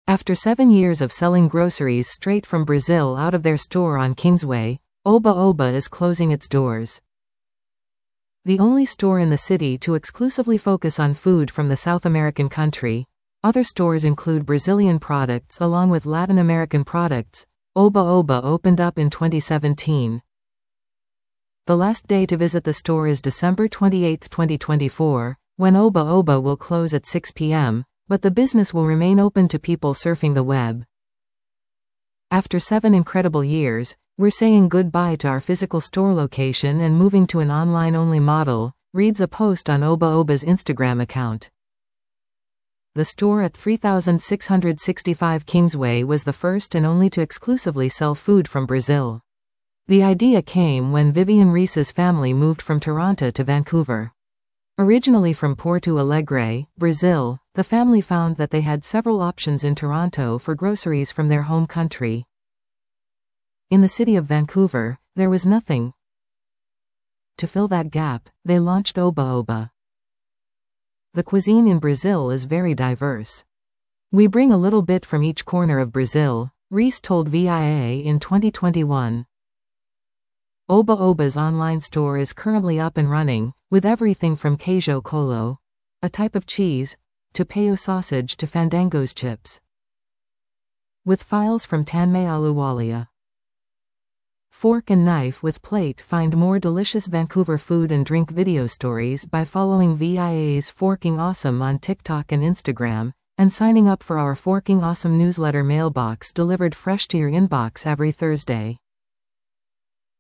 After 7 years of selling groceries straight from Brazil out of their store on Kingsway, Oba Oba is closing its doors. The only store in the city to exclusively focus on food from the South American country. Other stores include Brazilian products along with Latin American products. Oba Oba opened up in 2017. The last day to visit the store is December 28, 2024, when Oba Oba will close at 6 p.m., but the business will remain open to people surfing the web. After 7 incredible years, we're saying goodbye to our physical store location and moving to an online-only model, reads a post on Oba Oba's Instagram account. The store at 3665 Kingsway was the first and only to exclusively sell food from Brazil. The idea came when Vivian Reese's family moved from Toronto to Vancouver. Originally from Porto Alegre, Brazil, the family found that they had several options in Toronto for groceries from their home country. In the city of Vancouver, there was nothing. To fill that gap, they launched Oba Oba. The cuisine in Brazil is very diverse. We bring a little bit from each corner of Brazil, Reese told VIA in 2021. Oba Oba's online store is currently up and running, with everything from queijo colo, a type of cheese, to paio sausage to Fandango's chips. With files from Tanmay Aluwalia. Fork and knife with plate. Find more delicious Vancouver food and drink video stories by following VIA's Forking Awesome on TikTok and Instagram, and signing up for our Forking Awesome newsletter mailbox delivered fresh to your inbox every Thursday.